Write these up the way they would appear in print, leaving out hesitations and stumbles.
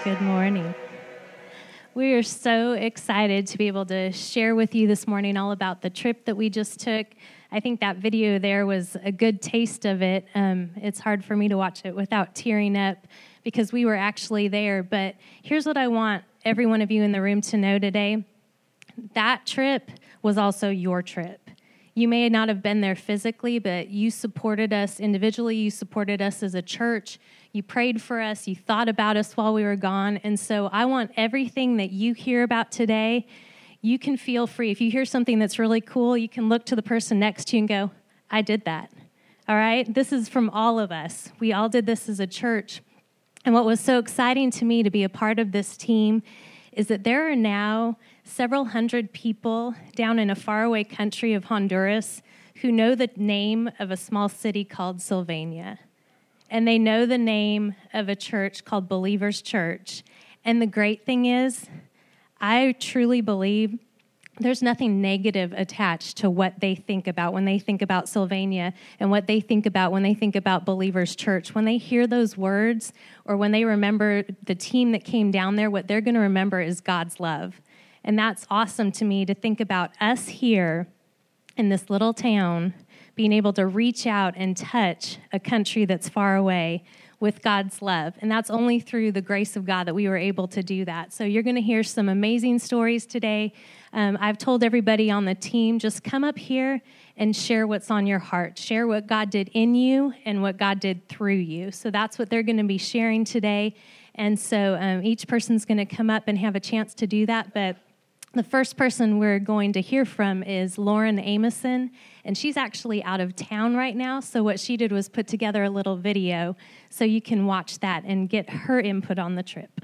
Good morning. We are so excited to be able to share with you this morning all about the trip that we just took. I think that video there was a good taste of it. It's hard for me to watch it without tearing up because we were actually there. But here's what I want every one of you in the room to know today. That trip was also your trip. You may not have been there physically, but you supported us individually. You supported us as a church. You prayed for us. You thought about us while we were gone. And so I want everything that you hear about today, you can feel free. If you hear something that's really cool, you can look to the person next to you and go, I did that. All right? This is from all of us. We all did this as a church. And what was so exciting to me to be a part of this team is that there are now several hundred people down in a faraway country of Honduras who know the name of a small city called Sylvania. And they know the name of a church called Believers Church. And the great thing is, I truly believe there's nothing negative attached to what they think about when they think about Sylvania and what they think about when they think about Believers Church. When they hear those words or when they remember the team that came down there, what they're going to remember is God's love. And that's awesome to me to think about us here in this little town being able to reach out and touch a country that's far away with God's love. And that's only through the grace of God that we were able to do that. So you're going to hear some amazing stories today. I've told everybody on the team, just come up here and share what's on your heart. Share what God did in you and what God did through you. So that's what they're going to be sharing today. And so each person's going to come up and have a chance to do that. But the first person we're going to hear from is Lauren Ameson, and she's actually out of town right now, so what she did was put together a little video so you can watch that and get her input on the trip.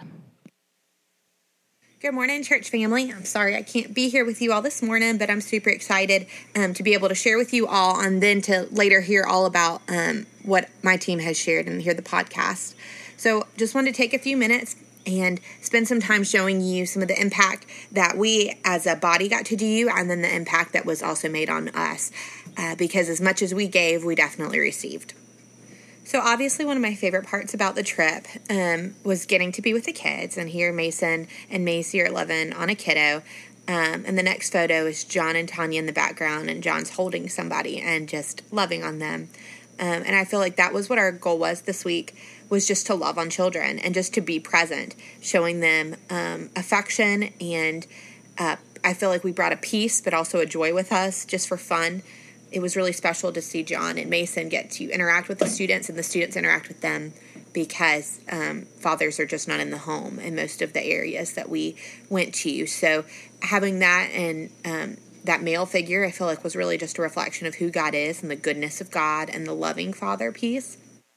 Good morning, church family. I'm sorry I can't be here with you all this morning, but I'm super excited to be able to share with you all and then to later hear all about what my team has shared and hear the podcast. So just wanted to take a few minutes and spend some time showing you some of the impact that we as a body got to do and then the impact that was also made on us. Because as much as we gave, we definitely received. So obviously one of my favorite parts about the trip was getting to be with the kids. And here Mason and Macy are living on a kiddo. And the next photo is John and Tanya in the background. And John's holding somebody and just loving on them. And I feel like that was what our goal was this week, was just to love on children and just to be present, showing them affection. And I feel like we brought a peace, but also a joy with us just for fun. It was really special to see John and Mason get to interact with the students and the students interact with them because fathers are just not in the home in most of the areas that we went to. So having that and that male figure, I feel like was really just a reflection of who God is and the goodness of God and the loving father piece.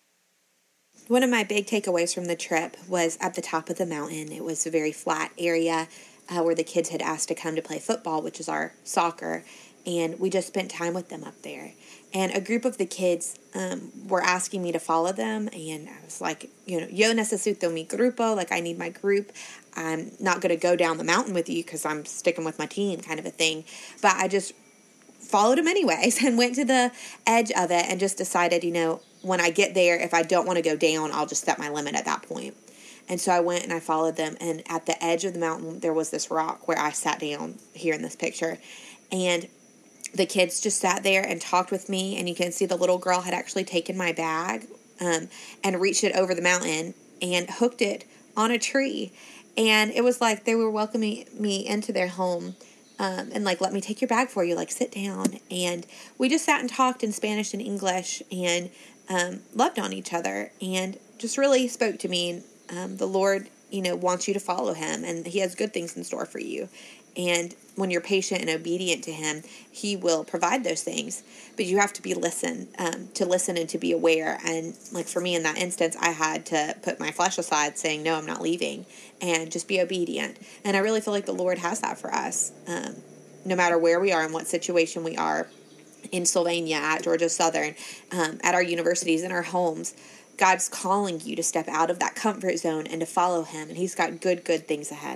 One of my big takeaways from the trip was at the top of the mountain. It was a very flat area where the kids had asked to come to play football, which is our soccer, and we just spent time with them up there. And a group of the kids were asking me to follow them, and I was like, yo necesito mi grupo, like I need my group. I'm not going to go down the mountain with you because I'm sticking with my team kind of a thing. But I just followed them anyways and went to the edge of it and just decided, when I get there, if I don't want to go down, I'll just set my limit at that point. And so I went and I followed them. And at the edge of the mountain, there was this rock where I sat down here in this picture. And the kids just sat there and talked with me. And you can see the little girl had actually taken my bag and reached it over the mountain and hooked it on a tree. And it was like they were welcoming me into their home. And like, let me take your bag for you, like sit down. And we just sat and talked in Spanish and English and loved on each other and just really spoke to me. The Lord, wants you to follow him and he has good things in store for you. And when you're patient and obedient to him, he will provide those things. But you have to be to listen and to be aware. And like for me in that instance, I had to put my flesh aside saying, no, I'm not leaving, and just be obedient. And I really feel like the Lord has that for us. No matter where we are and what situation we are, in Sylvania, at Georgia Southern, at our universities, in our homes, God's calling you to step out of that comfort zone and to follow him. And he's got good things ahead.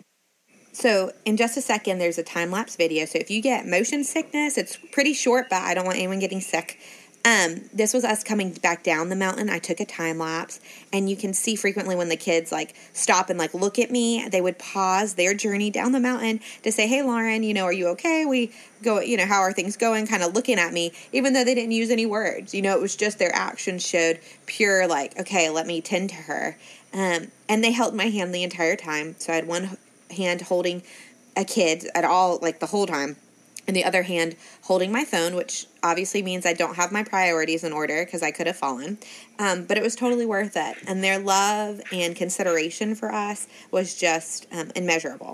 So in just a second, there's a time-lapse video. So if you get motion sickness, it's pretty short, but I don't want anyone getting sick. This was us coming back down the mountain. I took a time lapse, and you can see frequently when the kids like stop and like look at me, they would pause their journey down the mountain to say, "Hey, Lauren, are you okay? We go, how are things going?" Kind of looking at me, even though they didn't use any words. It was just their actions showed pure like, okay, let me tend to her. And they held my hand the entire time. So I had one hand holding a kid at all, like the whole time, and the other hand holding my phone, which obviously means I don't have my priorities in order because I could have fallen. But it was totally worth it. And their love and consideration for us was just immeasurable.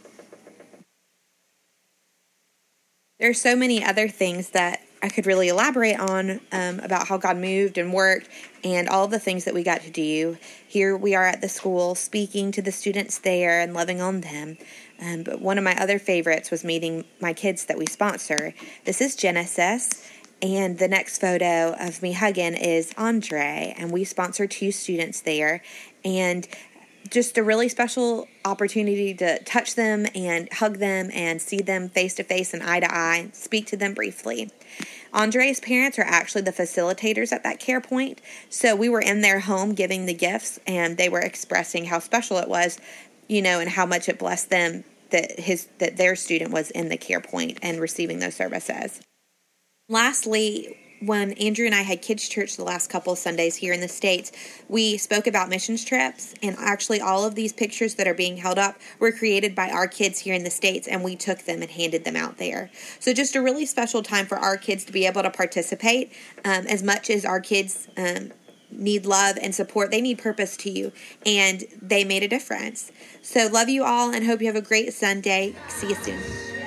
There are so many other things that I could really elaborate on about how God moved and worked and all the things that we got to do. Here we are at the school speaking to the students there and loving on them. But one of my other favorites was meeting my kids that we sponsor. This is Genesis, and the next photo of me hugging is Andre, and we sponsor 2 students there. And just a really special opportunity to touch them and hug them and see them face to face and eye to eye, speak to them briefly. Andre's parents are actually the facilitators at that care point. So we were in their home giving the gifts, and they were expressing how special it was, and how much it blessed them that their student was in the care point and receiving those services. Lastly, when Andrew and I had kids' church the last couple of Sundays here in the States, we spoke about missions trips, and actually all of these pictures that are being held up were created by our kids here in the States, and we took them and handed them out there. So just a really special time for our kids to be able to participate as much as our kids need love and support. They need purpose too, and they made a difference. So love you all and hope you have a great Sunday. See you soon.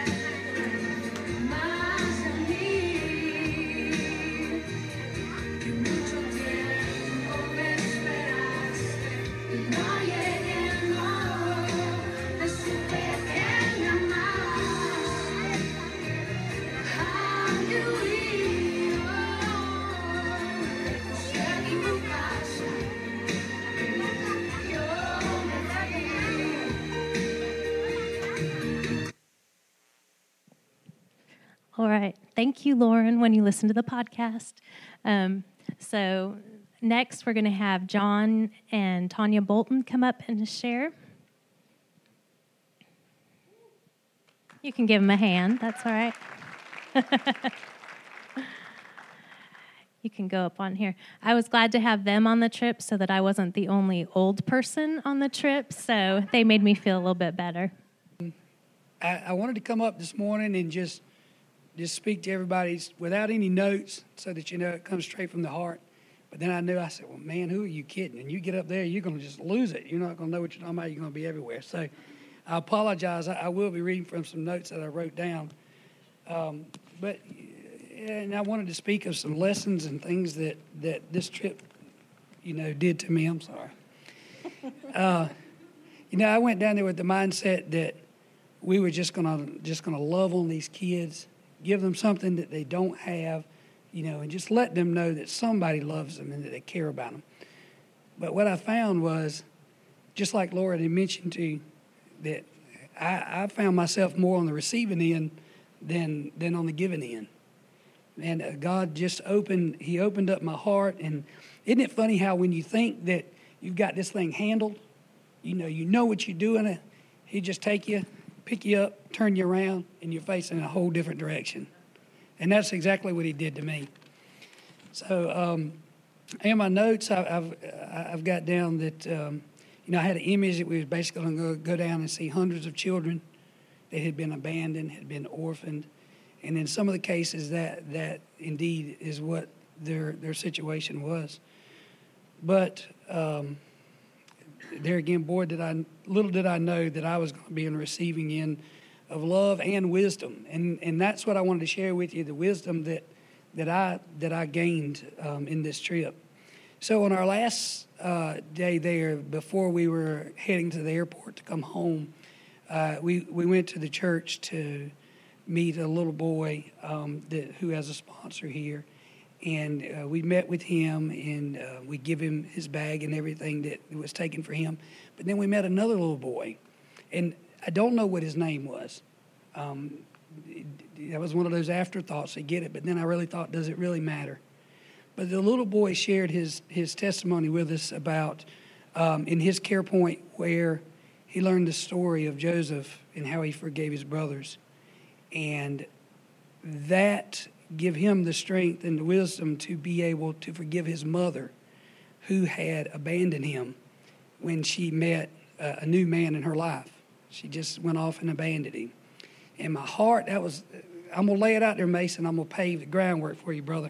All right. Thank you, Lauren, when you listen to the podcast. So next, we're going to have John and Tanya Bolton come up and share. You can give them a hand. That's all right. You can go up on here. I was glad to have them on the trip so that I wasn't the only old person on the trip, so they made me feel a little bit better. I wanted to come up this morning and just speak to everybody without any notes so that it comes straight from the heart. But then I said, well, man, who are you kidding? And you get up there, you're going to just lose it. You're not going to know what you're talking about. You're going to be everywhere. So I apologize. I will be reading from some notes that I wrote down. And I wanted to speak of some lessons and things that this trip, did to me. I'm sorry. I went down there with the mindset that we were just gonna love on these kids, give them something that they don't have, and just let them know that somebody loves them and that they care about them. But what I found was, just like Laura had mentioned to you, that I found myself more on the receiving end than on the giving end. And God just opened up my heart. And isn't it funny how when you think that you've got this thing handled, you know what you're doing, He just pick you up, turn you around, and you're facing a whole different direction. And that's exactly what He did to me. So in my notes, I've got down that, I had an image that we was basically going to go down and see hundreds of children that had been abandoned, had been orphaned. And in some of the cases, that indeed is what their situation was. But there again, little did I know that I was going to be in the receiving end of love and wisdom, and that's what I wanted to share with you: the wisdom that I gained in this trip. So on our last day there, before we were heading to the airport to come home, we went to the church to meet a little boy who has a sponsor here. And we met with him, and we give him his bag and everything that was taken for him. But then we met another little boy, and I don't know what his name was. That was one of those afterthoughts. I get it, but then I really thought, does it really matter? But the little boy shared his testimony with us about in his care point where he learned the story of Joseph and how he forgave his brothers. And that give him the strength and the wisdom to be able to forgive his mother who had abandoned him when she met a new man in her life. She just went off and abandoned him. And my heart, I'm going to lay it out there, Mason. I'm going to pave the groundwork for you, brother.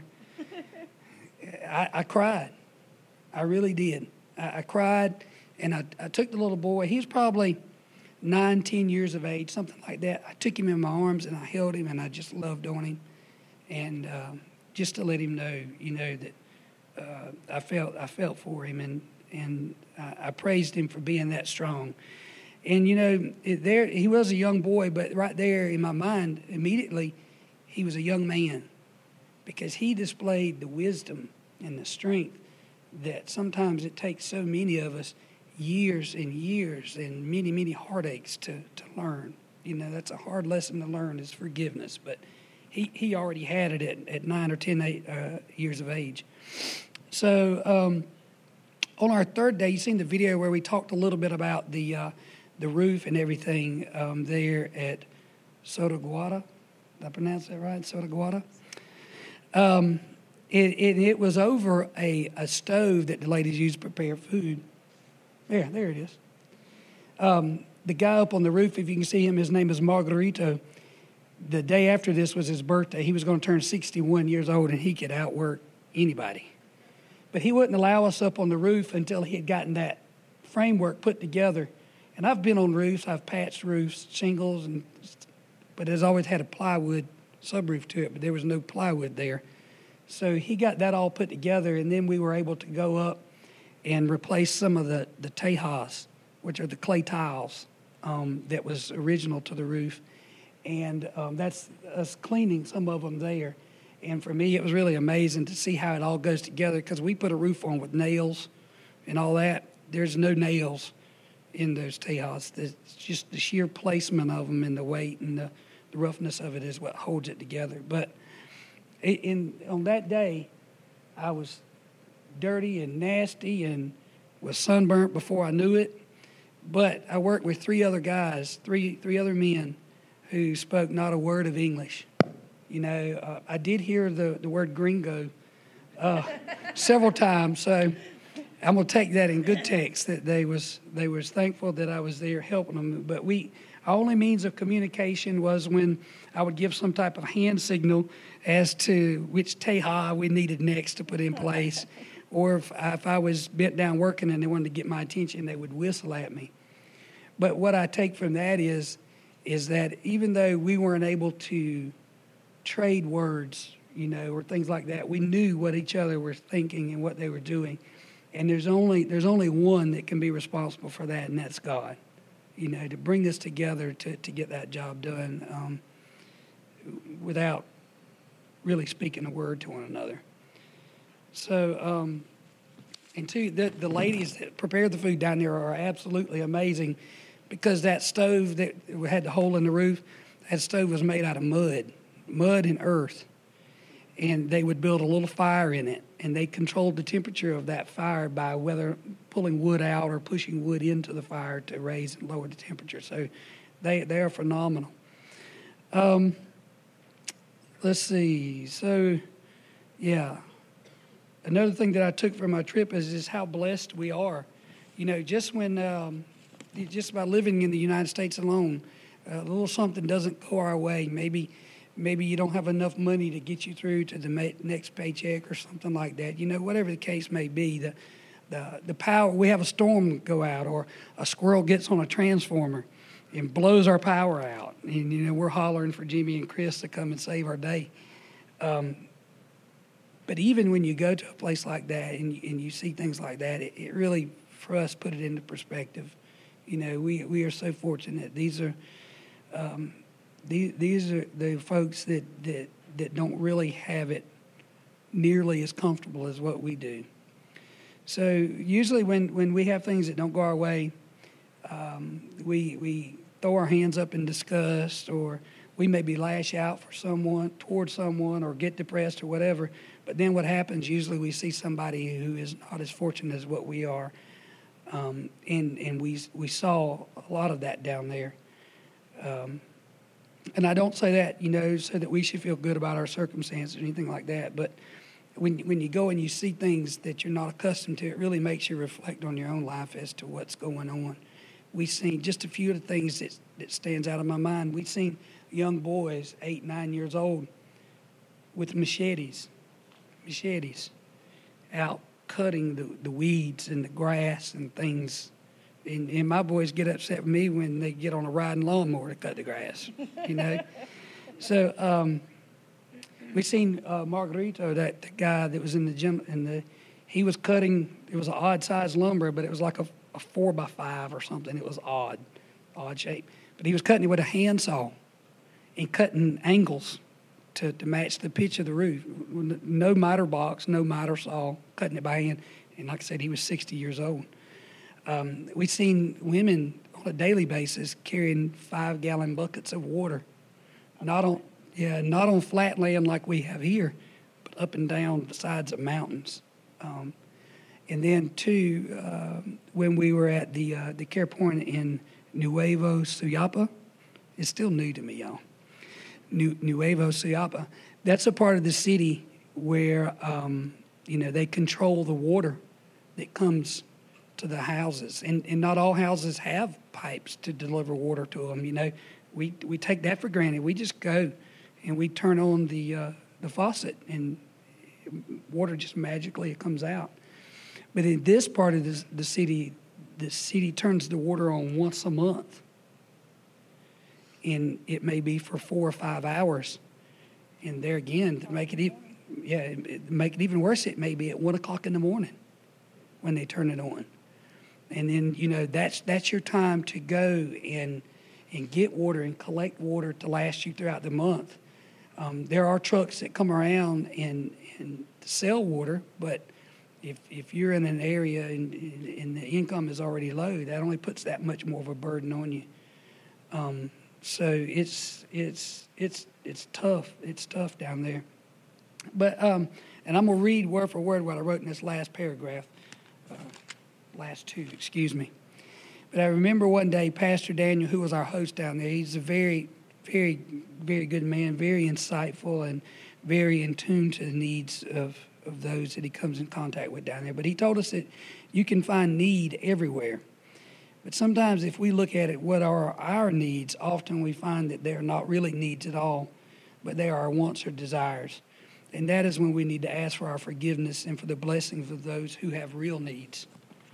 I cried. I really did. I cried, and I took the little boy. He was probably 9, 10 years of age, something like that. I took him in my arms, and I held him, and I just loved on him. And just to let him know, that I felt for him, and I praised him for being that strong. And, there he was a young boy, but right there in my mind, immediately, he was a young man because he displayed the wisdom and the strength that sometimes it takes so many of us years and years and many, many heartaches to learn. That's a hard lesson to learn is forgiveness, but he already had it at 9 or 10 years of age. So on our third day, you seen the video where we talked a little bit about the roof and everything there at Sotaguada. Did I pronounce that right? Sotaguada? It was over a stove that the ladies used to prepare food. There it is. The guy up on the roof, if you can see him, his name is Margarito. The day after this was his birthday. He was going to turn 61 years old, and he could outwork anybody. But he wouldn't allow us up on the roof until he had gotten that framework put together. And I've been on roofs. I've patched roofs, shingles, but it's always had a plywood subroof to it, but there was no plywood there. So he got that all put together, and then we were able to go up and replace some of the tejas, which are the clay tiles that was original to the roof. And that's us cleaning some of them there. And for me, it was really amazing to see how it all goes together because we put a roof on with nails and all that. There's no nails in those tejas. It's just the sheer placement of them and the weight and the roughness of it is what holds it together. But on that day, I was dirty and nasty and was sunburnt before I knew it. But I worked with three other guys, three other men who spoke not a word of English. I did hear the word gringo several times, so I'm going to take that in good text that they was thankful that I was there helping them. But our only means of communication was when I would give some type of hand signal as to which teja we needed next to put in place. Or if I was bent down working and they wanted to get my attention, they would whistle at me. But what I take from that is that even though we weren't able to trade words, or things like that, we knew what each other were thinking and what they were doing. And there's only one that can be responsible for that, and that's God. To bring us together to get that job done without really speaking a word to one another. So, and two, the ladies that prepared the food down there are absolutely amazing because that stove that had the hole in the roof, that stove was made out of mud and earth. And they would build a little fire in it, and they controlled the temperature of that fire by whether pulling wood out or pushing wood into the fire to raise and lower the temperature. So they are phenomenal. Let's see. So, yeah. Another thing that I took from my trip is how blessed we are. Just by living in the United States alone, a little something doesn't go our way. Maybe you don't have enough money to get you through to the next paycheck or something like that. Whatever the case may be, the power, we have a storm go out or a squirrel gets on a transformer and blows our power out. And, we're hollering for Jimmy and Chris to come and save our day. But even when you go to a place like that and you see things like that, it really, for us, put it into perspective. We are so fortunate. These are the folks that don't really have it nearly as comfortable as what we do. So usually when we have things that don't go our way, we throw our hands up in disgust or we maybe lash out for someone, towards someone, or get depressed or whatever. But then what happens, usually we see somebody who is not as fortunate as what we are. And we saw a lot of that down there. And I don't say that, so that we should feel good about our circumstances or anything like that. But when you go and you see things that you're not accustomed to, it really makes you reflect on your own life as to what's going on. We've seen just a few of the things that stands out of my mind. We've seen young boys, 8, 9 years old, with machetes, out cutting the weeds and the grass and things. And my boys get upset with me when they get on a riding lawnmower to cut the grass, So we've seen Margarito, the guy that was in the gym, he was cutting, it was an odd-sized lumber, but it was like a 4x5 or something. It was odd shape. But he was cutting it with a handsaw and cutting angles to match the pitch of the roof. No miter box, no miter saw, cutting it by hand. And like I said, he was 60 years old. We've seen women on a daily basis carrying 5-gallon buckets of water, not on flat land like we have here, but up and down the sides of mountains. And then too, when we were at the care point in Nuevo Suyapa, it's still new to me, y'all. Nuevo Suyapa, that's a part of the city where they control the water that comes to the houses, and not all houses have pipes to deliver water to them. We take that for granted. We just go and we turn on the faucet, and water just magically comes out. But in this part of the city turns the water on once a month, and it may be for 4 or 5 hours. And there again, to make it even worse, it may be at 1 o'clock in the morning when they turn it on. And then, that's your time to go and get water and collect water to last you throughout the month. There are trucks that come around and sell water, but if you're in an area and the income is already low, that only puts that much more of a burden on you. So it's tough. It's tough down there. But and I'm gonna read word for word what I wrote in this last paragraph. Last two, excuse me. But I remember one day, Pastor Daniel, who was our host down there, he's a very, very, very good man, very insightful and very in tune to the needs of those that he comes in contact with down there. But he told us that you can find need everywhere. But sometimes if we look at it, what are our needs, often we find that they're not really needs at all, but they are our wants or desires. And that is when we need to ask for our forgiveness and for the blessings of those who have real needs.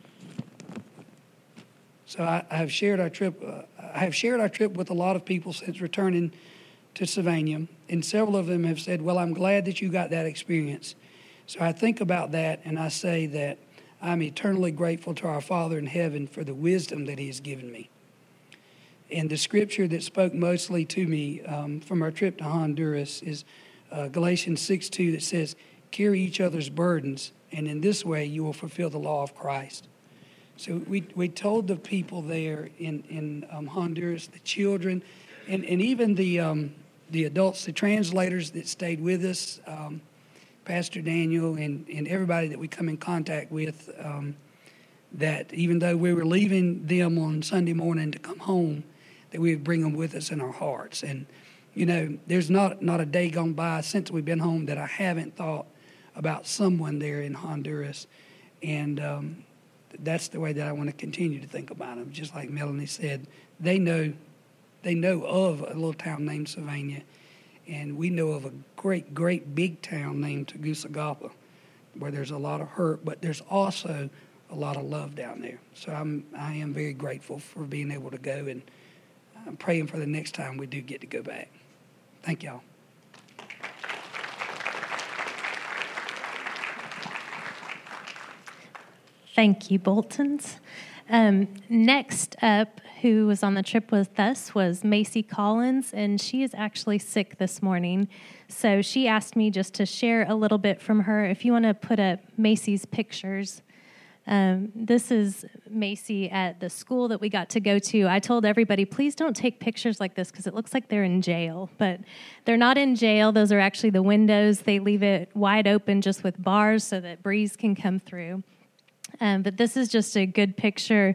So I have shared our trip with a lot of people since returning to Sylvania, and several of them have said, well, I'm glad that you got that experience. So I think about that, and I say that I'm eternally grateful to our Father in heaven for the wisdom that he has given me. And the scripture that spoke mostly to me from our trip to Honduras is Galatians 6:2 that says, carry each other's burdens, and in this way you will fulfill the law of Christ. So we told the people there in Honduras, the children, and even the adults, the translators that stayed with us, Pastor Daniel and everybody that we come in contact with, that even though we were leaving them on Sunday morning to come home, that we would bring them with us in our hearts. And, there's not a day gone by since we've been home that I haven't thought about someone there in Honduras. And that's the way that I want to continue to think about them. Just like Melanie said, they know of a little town named Sylvania, and we know of a great, great big town named Tegucigalpa, where there's a lot of hurt, but there's also a lot of love down there. So I am very grateful for being able to go, and I'm praying for the next time we do get to go back. Thank y'all. Thank you, Boltons. Next up, who was on the trip with us was Macy Collins, and she is actually sick this morning. So she asked me just to share a little bit from her. If you want to put up Macy's pictures. This is Macy at the school that we got to go to. I told everybody, please don't take pictures like this because it looks like they're in jail. But they're not in jail. Those are actually the windows. They leave it wide open just with bars so that breeze can come through. But this is just a good picture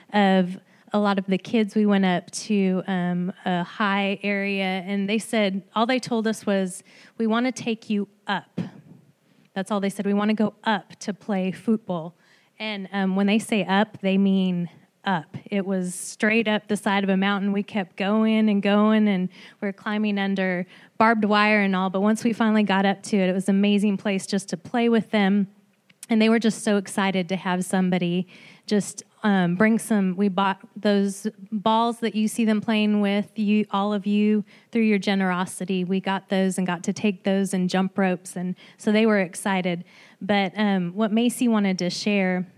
of a lot of the kids. We went up to a high area, and they said, all they told us was, we want to take you up. That's all they said. We want to go up to play football. And when they say up, they mean up. It was straight up the side of a mountain. We kept going, and we're climbing under barbed wire and all. But once we finally got up to it, it was an amazing place just to play with them. And they were just so excited to have somebody just bring some. We bought those balls that you see them playing with, all of you, through your generosity. We got those and got to take those and jump ropes. And so they were excited. But what Macy wanted to share,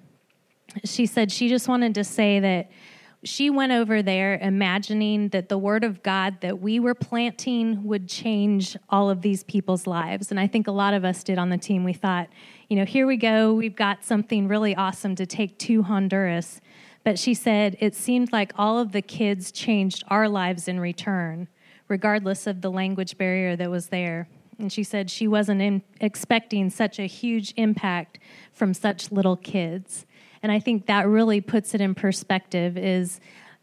she said she just wanted to say that she went over there imagining that the word of God that we were planting would change all of these people's lives. And I think a lot of us did on the team. We thought, here we go. We've got something really awesome to take to Honduras. But she said it seemed like all of the kids changed our lives in return, regardless of the language barrier that was there. And she said she wasn't expecting such a huge impact from such little kids. And I think that really puts it in perspective is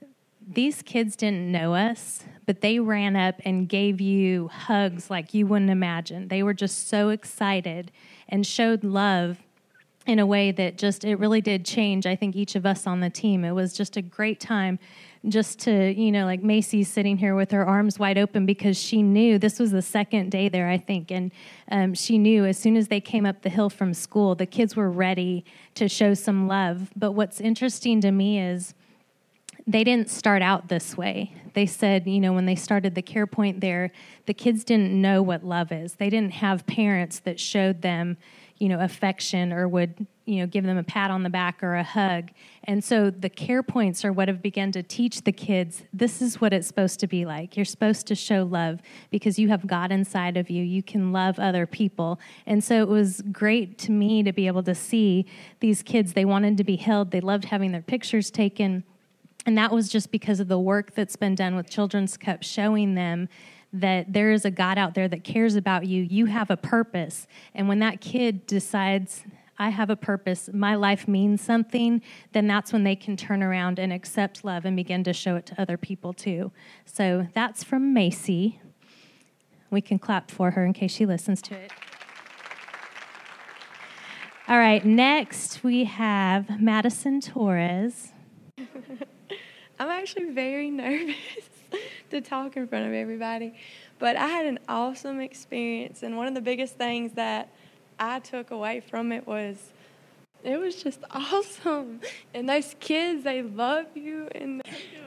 these kids didn't know us, but they ran up and gave you hugs like you wouldn't imagine. They were just so excited and showed love in a way that it really did change, I think, each of us on the team. It was just a great time just to, like Macy's sitting here with her arms wide open because she knew this was the second day there, I think. And she knew as soon as they came up the hill from school, the kids were ready to show some love. But what's interesting to me is they didn't start out this way. They said, when they started the Care Point there, the kids didn't know what love is. They didn't have parents that showed them, affection or would, give them a pat on the back or a hug. And so the Care Points are what have begun to teach the kids, this is what it's supposed to be like. You're supposed to show love because you have God inside of you. You can love other people. And so it was great to me to be able to see these kids. They wanted to be held. They loved having their pictures taken. And that was just because of the work that's been done with Children's Cup, showing them that there is a God out there that cares about you. You have a purpose. And when that kid decides, I have a purpose, my life means something, then that's when they can turn around and accept love and begin to show it to other people too. So that's from Macy. We can clap for her in case she listens to it. All right, next we have Madison Torres. I'm actually very nervous to talk in front of everybody, but I had an awesome experience, and one of the biggest things that I took away from it was just awesome. And those kids, they love you. And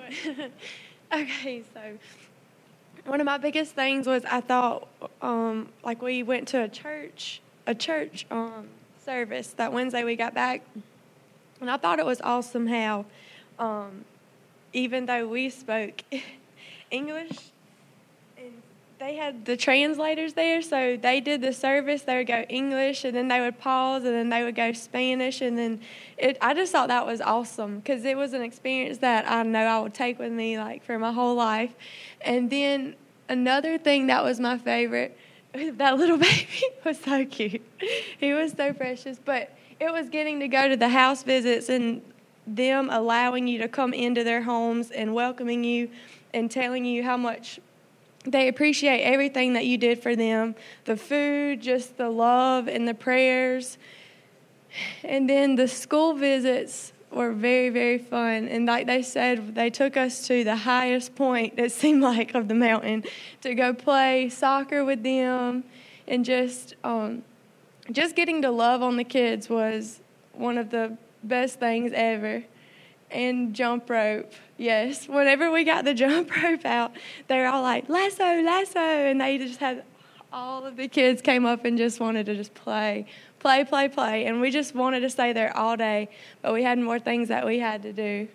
okay, so one of my biggest things was I thought, we went to a church service that Wednesday we got back, and I thought it was awesome how even though we spoke English, and they had the translators there, so they did the service. They would go English, and then they would pause, and then they would go Spanish, and then I just thought that was awesome because it was an experience that I know I would take with me for my whole life. And then another thing that was my favorite, that little baby was so cute. He was so precious, but it was getting to go to the house visits and them allowing you to come into their homes and welcoming you and telling you how much they appreciate everything that you did for them, the food, just the love and the prayers. And then the school visits were very, very fun. And like they said, they took us to the highest point, it seemed like, of the mountain to go play soccer with them. And just getting to love on the kids was one of the best things ever. And jump rope, yes. Whenever we got the jump rope out, they were all like, lasso, lasso. And they just had, all of the kids came up and just wanted to just play. And we just wanted to stay there all day, but we had more things that we had to do.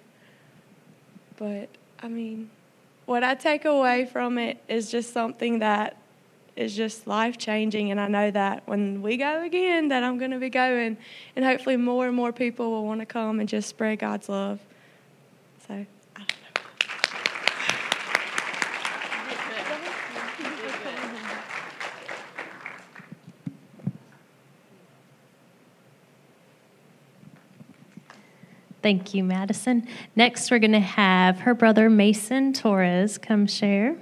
But, what I take away from it is just something that is just life-changing, and I know that when we go again that I'm going to be going, and hopefully more and more people will want to come and just spread God's love. So, I don't know. Thank you, Madison. Next, we're going to have her brother Mason Torres come share.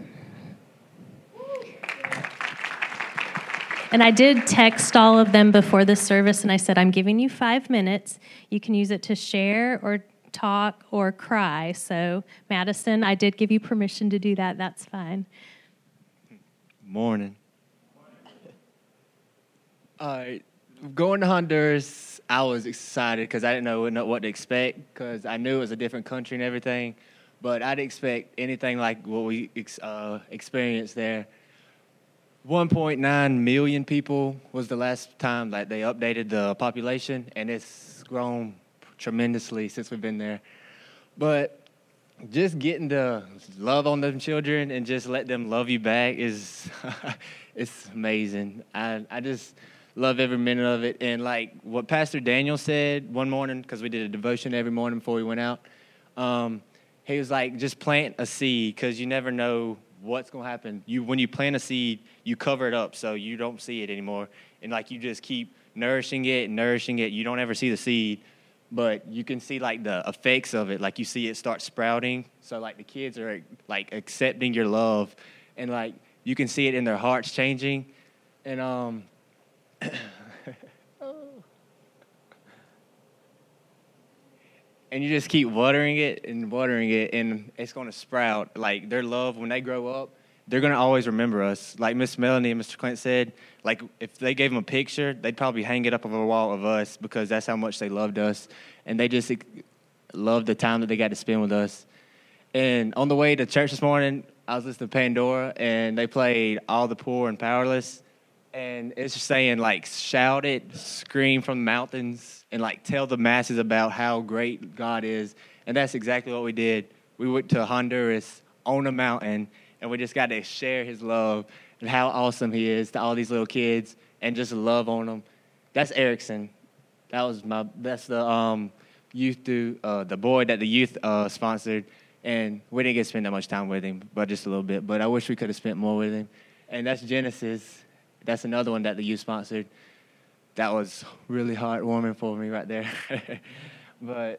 And I did text all of them before the service, and I said, I'm giving you 5 minutes. You can use it to share or talk or cry. So, Madison, I did give you permission to do that. That's fine. Morning. Going to Honduras, I was excited because I didn't know what to expect because I knew it was a different country and everything, but I didn't expect anything like what we experienced there. 1.9 million people was the last time that they updated the population, and it's grown tremendously since we've been there. But just getting to love on them children and just let them love you back is it's amazing. I just love every minute of it. And like what Pastor Daniel said one morning, because we did a devotion every morning before we went out, he was like, just plant a seed because you never know what's going to happen. When you plant a seed, you cover it up so you don't see it anymore. And like you just keep nourishing it. You don't ever see the seed, but you can see like the effects of it. Like you see it start sprouting. So like the kids are like accepting your love, and like you can see it in their hearts changing. And and you just keep watering it, and it's going to sprout. Like, their love, when they grow up, they're going to always remember us. Like Miss Melanie and Mr. Clint said, like, if they gave them a picture, they'd probably hang it up on a wall of us because that's how much they loved us. And they just loved the time that they got to spend with us. And on the way to church this morning, I was listening to Pandora, and they played All the Poor and Powerless. And it's just saying, like, shout it, scream from the mountains, and, like, tell the masses about how great God is. And that's exactly what we did. We went to Honduras on a mountain, and we just got to share his love and how awesome he is to all these little kids and just love on them. That's Erickson. That's the youth the boy that the youth sponsored. And we didn't get to spend that much time with him, but just a little bit. But I wish we could have spent more with him. And that's Genesis. That's another one that the youth sponsored. That was really heartwarming for me right there. But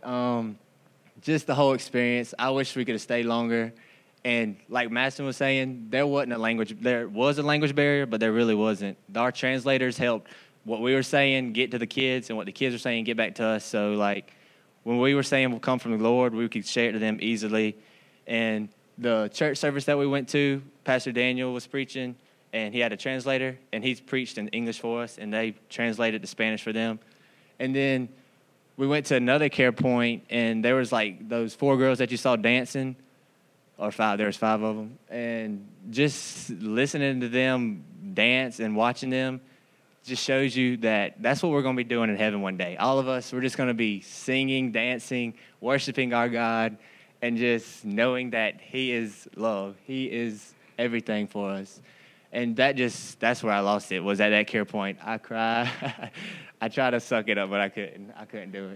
just the whole experience, I wish we could have stayed longer. And like Madison was saying, there was a language barrier, but there really wasn't. Our translators helped what we were saying get to the kids, and what the kids were saying get back to us. So like when we were saying we'll come from the Lord, we could share it to them easily. And the church service that we went to, Pastor Daniel was preaching, and he had a translator, and he's preached in English for us, and they translated to Spanish for them. And then we went to another care point, and there was like those 4 girls that you saw dancing, or 5, there was 5 of them. And just listening to them dance and watching them just shows you that that's what we're going to be doing in heaven one day. All of us, we're just going to be singing, dancing, worshiping our God, and just knowing that he is love. He is everything for us. And that's where I lost it, was at that care point. I cried. I tried to suck it up, but I couldn't do it.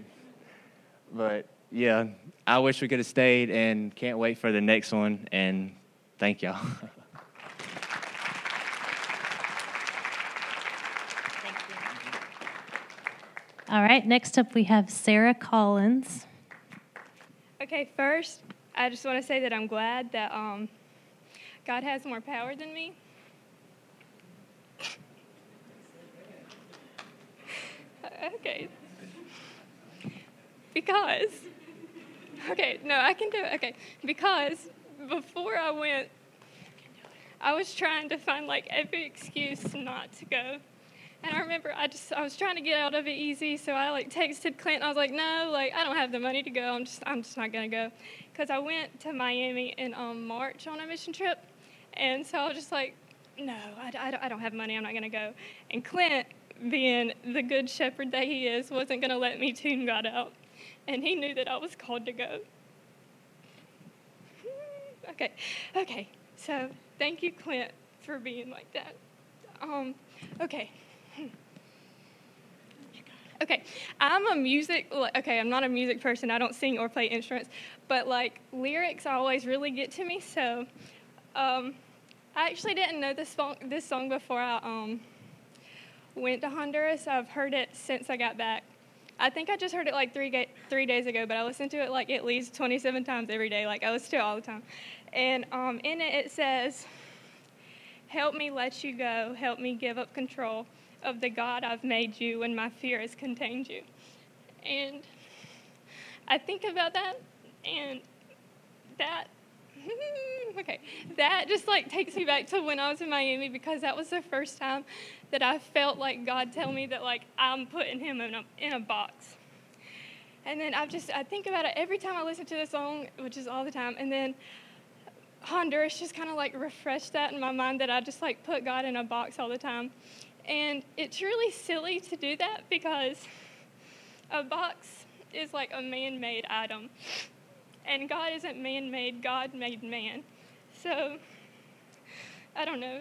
But, yeah, I wish we could have stayed, and can't wait for the next one. And thank y'all. All right, next up we have Sarah Collins. Okay, first, I just want to say that I'm glad that God has more power than me. Okay. I can do it. Okay, because before I went, I was trying to find like every excuse not to go. And I remember I was trying to get out of it easy, so I like texted Clint. I was like, no, like I don't have the money to go. I'm just not gonna go, because I went to Miami in March on a mission trip, and so I was just like, no, I don't have money. I'm not gonna go. And Clint, being the good shepherd that he is, wasn't gonna let me tune God out, and he knew that I was called to go. Okay. So thank you, Clint, for being like that. Okay. Okay, I'm not a music person. I don't sing or play instruments, but like lyrics always really get to me. So, I actually didn't know this song before I went to Honduras. I've heard it since I got back. I think I just heard it like 3 days ago, but I listen to it like at least 27 times every day. Like I listen to it all the time, and in it says, "Help me let you go. Help me give up control of the God I've made you when my fear has contained you." And I think about that, and that just like takes me back to when I was in Miami, because that was the first time that I felt like God tell me that like I'm putting him in a box. And then I think about it every time I listen to the song, which is all the time, and then Honduras just kind of like refreshed that in my mind, that I just like put God in a box all the time. And it's really silly to do that, because a box is like a man-made item. And God isn't man-made, God made man. So, I don't know,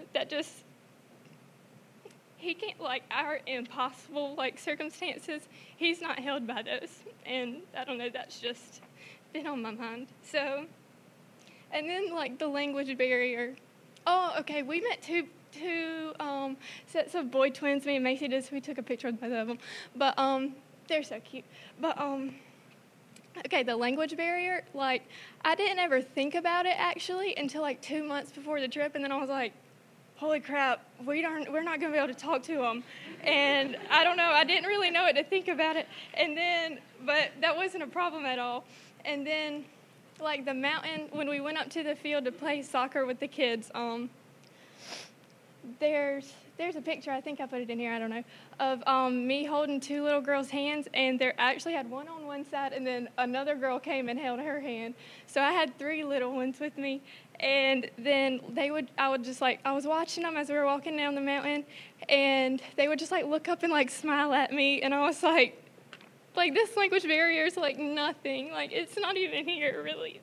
he can't, like, our impossible, like, circumstances, he's not held by those. And I don't know, that's just been on my mind. So, and then, like, the language barrier. Oh, okay, we met two sets of boy twins, me and Macy did, so we took a picture with both of them. But they're so cute. But okay, the language barrier, like, I didn't ever think about it actually until like 2 months before the trip, and then I was like, holy crap, we're not going to be able to talk to them. And I don't know, I didn't really know what to think about it. And then, but that wasn't a problem at all. And then, like, the mountain, when we went up to the field to play soccer with the kids, there's a picture, I think I put it in here, I don't know, of me holding two little girls' hands, and there actually had one on one side, and then another girl came and held her hand. So I had 3 little ones with me, and then I was watching them as we were walking down the mountain, and they would just like look up and like smile at me, and I was like this language barrier is like nothing, like it's not even here really.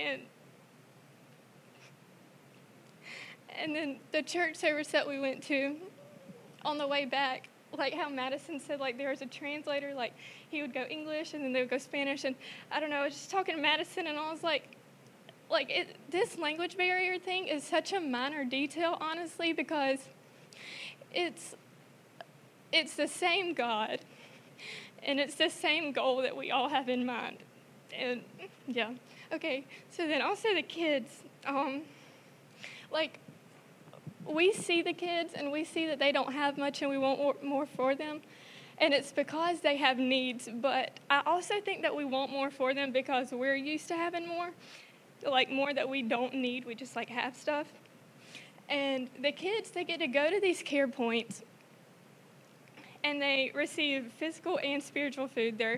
And then the church service that we went to, on the way back, like how Madison said, like there was a translator, like he would go English and then they would go Spanish. And I don't know, I was just talking to Madison and I was like this language barrier thing is such a minor detail, honestly, because it's the same God and it's the same goal that we all have in mind. And yeah, okay. So then also the kids, like, we see the kids and we see that they don't have much and we want more for them. And it's because they have needs. But I also think that we want more for them because we're used to having more. Like more that we don't need. We just like have stuff. And the kids, they get to go to these care points and they receive physical and spiritual food. They're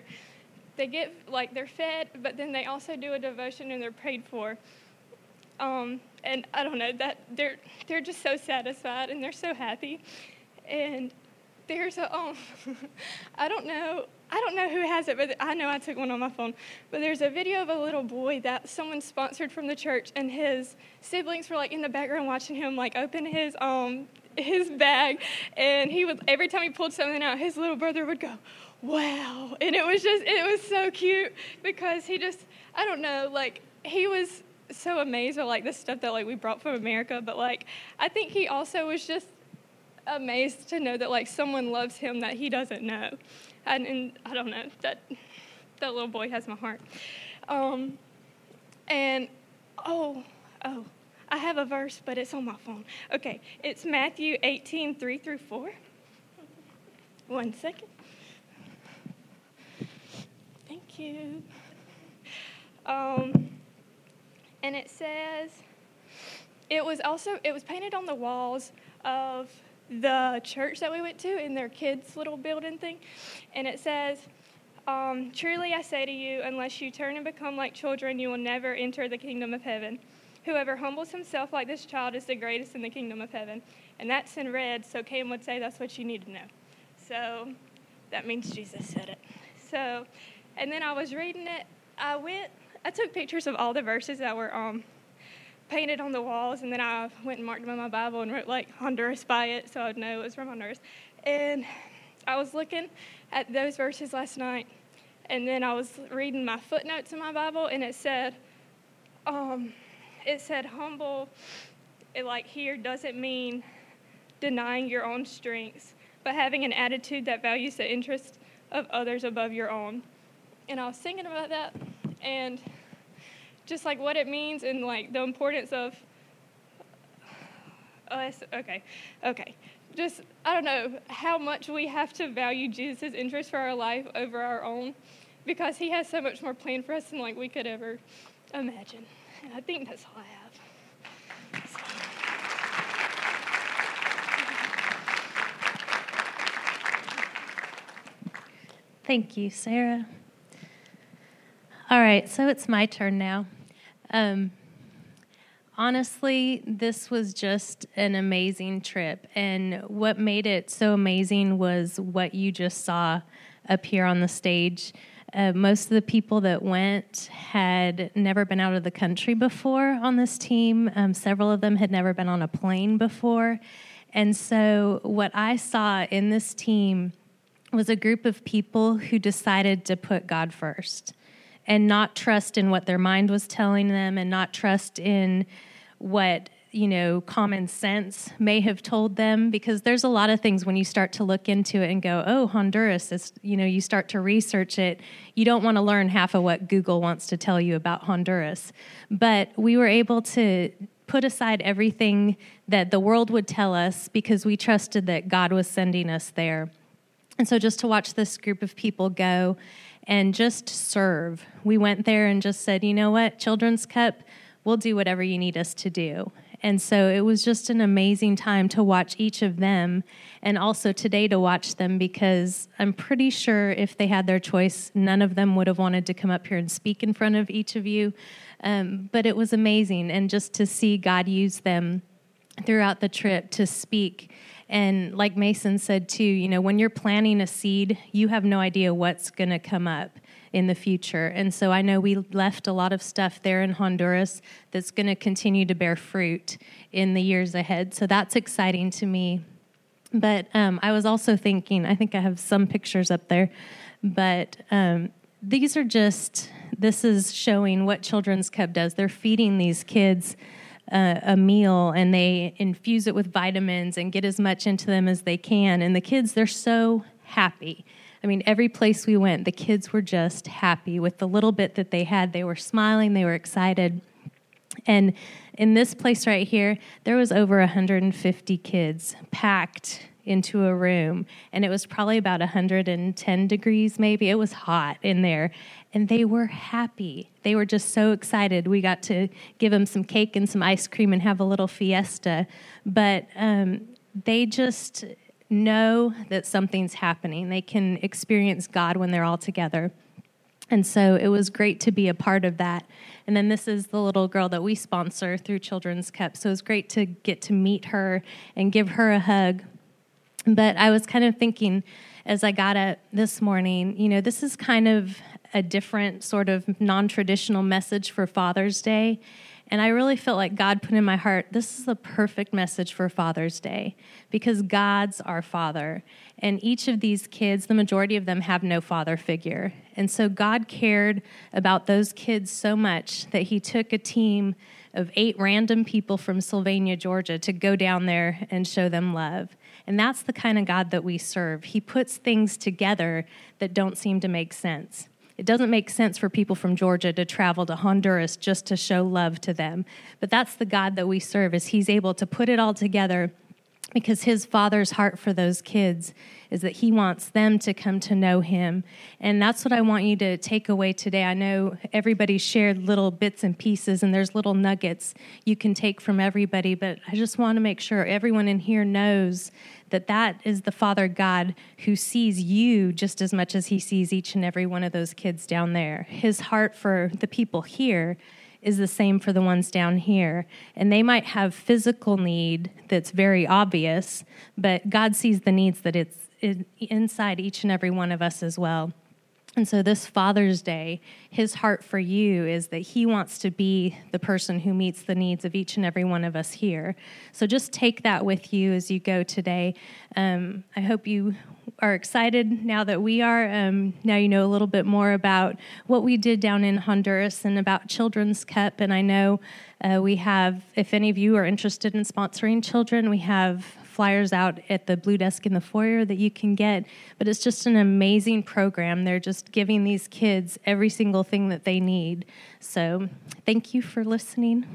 fed, but then they also do a devotion and they're prayed for. And I don't know, that they're just so satisfied and they're so happy. And there's I don't know who has it, but I know I took one on my phone. But there's a video of a little boy that someone sponsored from the church, and his siblings were like in the background watching him like open his bag, and he would, every time he pulled something out, his little brother would go, wow. And it was so cute because he just, I don't know, like he was so amazed by like the stuff that like we brought from America, but like I think he also was just amazed to know that like someone loves him that he doesn't know, and I don't know, that little boy has my heart. And I have a verse, but it's on my phone. Okay, it's Matthew 18:3-4. 1 second. Thank you. And it says, it was painted on the walls of the church that we went to in their kids' little building thing. And it says, truly I say to you, unless you turn and become like children, you will never enter the kingdom of heaven. Whoever humbles himself like this child is the greatest in the kingdom of heaven. And that's in red, so Cam would say that's what you need to know. So that means Jesus said it. So, and then I was reading it. I took pictures of all the verses that were painted on the walls, and then I went and marked them in my Bible and wrote like Honduras by it so I would know it was from Honduras. And I was looking at those verses last night, and then I was reading my footnotes in my Bible, and it said humble, like here doesn't mean denying your own strengths, but having an attitude that values the interest of others above your own. And I was thinking about that, and just like what it means and like the importance of us. Okay. Just, I don't know how much we have to value Jesus' interest for our life over our own, because he has so much more planned for us than like we could ever imagine. And I think that's all I have. Thank you, Sarah. All right, so it's my turn now. Honestly, this was just an amazing trip, and what made it so amazing was what you just saw up here on the stage. Most of the people that went had never been out of the country before on this team. Several of them had never been on a plane before. And so what I saw in this team was a group of people who decided to put God first and not trust in what their mind was telling them and not trust in what, common sense may have told them, because there's a lot of things when you start to look into it and go, oh, Honduras is, you start to research it. You don't want to learn half of what Google wants to tell you about Honduras. But we were able to put aside everything that the world would tell us because we trusted that God was sending us there. And so just to watch this group of people go and just serve, we went there and just said, you know what, Children's Cup, we'll do whatever you need us to do. And so it was just an amazing time to watch each of them, and also today to watch them, because I'm pretty sure if they had their choice, none of them would have wanted to come up here and speak in front of each of you. But it was amazing, and just to see God use them throughout the trip to speak. And like Mason said too, when you're planting a seed, you have no idea what's going to come up in the future. And so I know we left a lot of stuff there in Honduras that's going to continue to bear fruit in the years ahead. So that's exciting to me. But I was also thinking, I think I have some pictures up there, but this is showing what Children's Cup does. They're feeding these kids a meal, and they infuse it with vitamins and get as much into them as they can. And the kids, they're so happy. I mean, every place we went, the kids were just happy with the little bit that they had. They were smiling, they were excited. And in this place right here, there was over 150 kids packed into a room, and it was probably about 110 degrees maybe. It was hot in there, and they were happy. They were just so excited. We got to give them some cake and some ice cream and have a little fiesta, but they just know that something's happening. They can experience God when they're all together. And so it was great to be a part of that. And then this is the little girl that we sponsor through Children's Cup, so it was great to get to meet her and give her a hug. But I was kind of thinking as I got up this morning, this is kind of a different sort of non-traditional message for Father's Day. And I really felt like God put in my heart, this is the perfect message for Father's Day, because God's our Father. And each of these kids, the majority of them have no father figure. And so God cared about those kids so much that he took a team of 8 random people from Sylvania, Georgia, to go down there and show them love. And that's the kind of God that we serve. He puts things together that don't seem to make sense. It doesn't make sense for people from Georgia to travel to Honduras just to show love to them. But that's the God that we serve, is he's able to put it all together, because his Father's heart for those kids is that he wants them to come to know him. And that's what I want you to take away today. I know everybody shared little bits and pieces, and there's little nuggets you can take from everybody, but I just want to make sure everyone in here knows that that is the Father God who sees you just as much as he sees each and every one of those kids down there. His heart for the people here is the same for the ones down here. And they might have physical need that's very obvious, but God sees the needs that it's inside each and every one of us as well. And so this Father's Day, his heart for you is that he wants to be the person who meets the needs of each and every one of us here. So just take that with you as you go today. I hope you are excited now that we are. Now you know a little bit more about what we did down in Honduras and about Children's Cup. And I know we have, if any of you are interested in sponsoring children, we have flyers out at the blue desk in the foyer that you can get. But it's just an amazing program. They're just giving these kids every single thing that they need. So thank you for listening.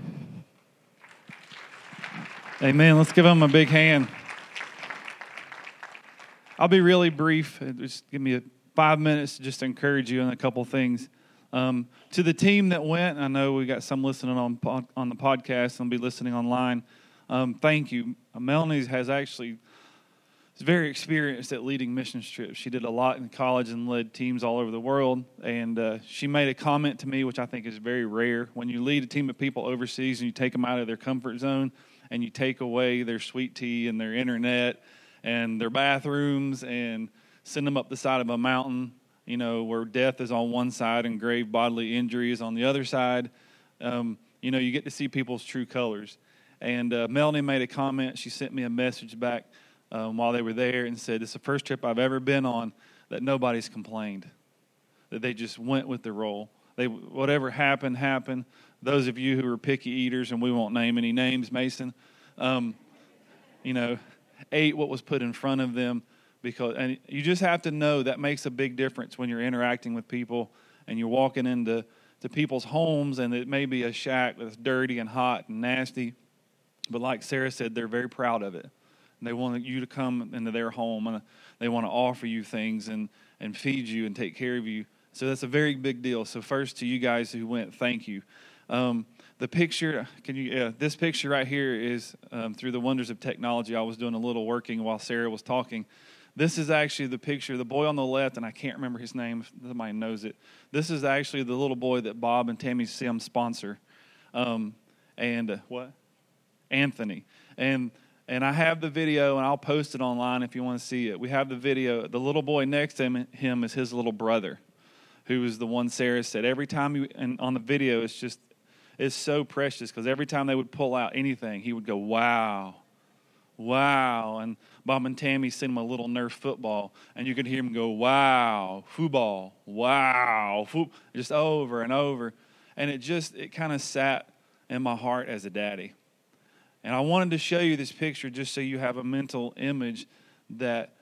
Amen. Let's give them a big hand. I'll be really brief. Just give me 5 minutes to just encourage you on a couple things. To the team that went, I know we got some listening on the podcast and be listening online. Thank you. Melanie is very experienced at leading mission trips. She did a lot in college and led teams all over the world. And she made a comment to me, which I think is very rare. When you lead a team of people overseas and you take them out of their comfort zone and you take away their sweet tea and their internet and their bathrooms and send them up the side of a mountain, where death is on one side and grave bodily injury is on the other side, you get to see people's true colors. And Melanie made a comment. She sent me a message back while they were there and said, "It's the first trip I've ever been on that nobody's complained, that they just went with the role. Whatever happened, happened. Those of you who are picky eaters, and we won't name any names, Mason, ate what was put in front of them." And you just have to know that makes a big difference when you're interacting with people and you're walking into people's homes, and it may be a shack that's dirty and hot and nasty. But like Sarah said, they're very proud of it. And they want you to come into their home, and they want to offer you things and feed you and take care of you. So that's a very big deal. So first, to you guys who went, thank you. The picture, this picture right here is through the wonders of technology. I was doing a little working while Sarah was talking. This is actually the picture, the boy on the left, and I can't remember his name if somebody knows it. This is actually the little boy that Bob and Tammy Sims sponsor. Anthony. And I have the video, and I'll post it online if you want to see it. We have the video. The little boy next to him is his little brother, who is the one Sarah said. Every time and on the video, it's so precious because every time they would pull out anything, he would go, "Wow, wow." And Bob and Tammy sent him a little Nerf football, and you could hear him go, "Wow, football, wow," just over and over. And it kind of sat in my heart as a daddy. And I wanted to show you this picture just so you have a mental image that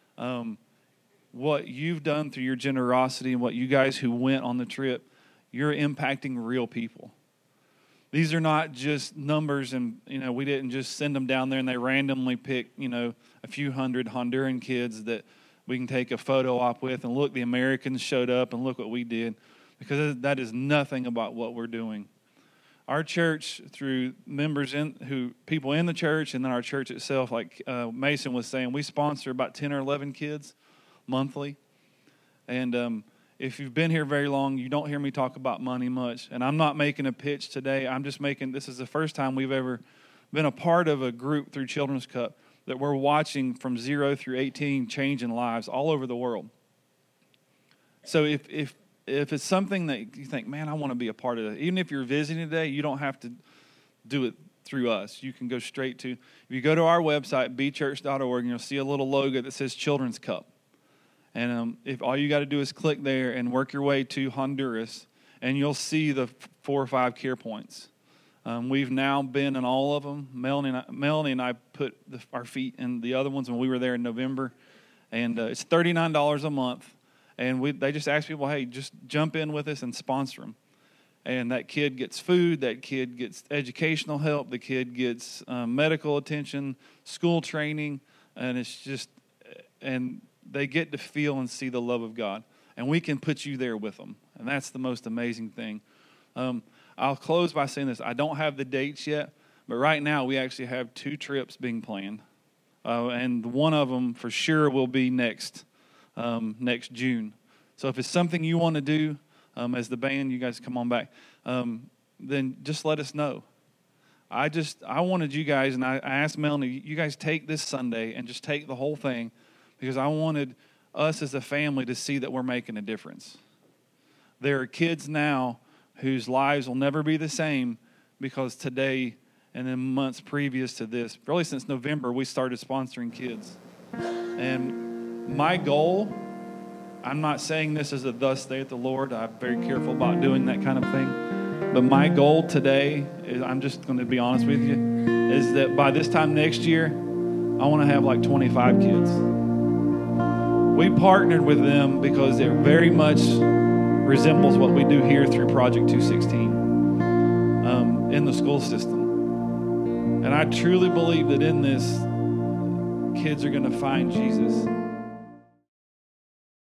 what you've done through your generosity and what you guys who went on the trip, you're impacting real people. These are not just numbers, and we didn't just send them down there and they randomly pick a few hundred Honduran kids that we can take a photo op with and look, the Americans showed up and look what we did, because that is nothing about what we're doing. Our church, through people in the church, and then our church itself, like Mason was saying, we sponsor about 10 or 11 kids monthly. And if you've been here very long, you don't hear me talk about money much. And I'm not making a pitch today. This is the first time we've ever been a part of a group through Children's Cup that we're watching from 0 through 18 changing lives all over the world. So if it's something that you think, man, I want to be a part of that, even if you're visiting today, you don't have to do it through us. You can go straight to, if you go to our website, bchurch.org, and you'll see a little logo that says Children's Cup. And if all you got to do is click there and work your way to Honduras, and you'll see the 4 or 5 care points. We've now been in all of them. Melanie and I put our feet in the other ones when we were there in November. And it's $39 a month. And they just ask people, hey, just jump in with us and sponsor them. And that kid gets food, that kid gets educational help, the kid gets medical attention, school training, and they get to feel and see the love of God. And we can put you there with them. And that's the most amazing thing. I'll close by saying this. I don't have the dates yet, but right now we actually have 2 trips being planned. And one of them for sure will be next June. So if it's something you want to do, as the band, you guys come on back, then just let us know. I wanted you guys, and I asked Melanie, you guys take this Sunday and just take the whole thing, because I wanted us as a family to see that we're making a difference. There are kids now whose lives will never be the same because today and in months previous to this, really since November, we started sponsoring kids. And my goal, I'm not saying this as a thus saith the Lord. I'm very careful about doing that kind of thing. But my goal today, is, I'm just going to be honest with you, is that by this time next year, I want to have like 25 kids. We partnered with them because it very much resembles what we do here through Project 216 in the school system. And I truly believe that in this, kids are going to find Jesus.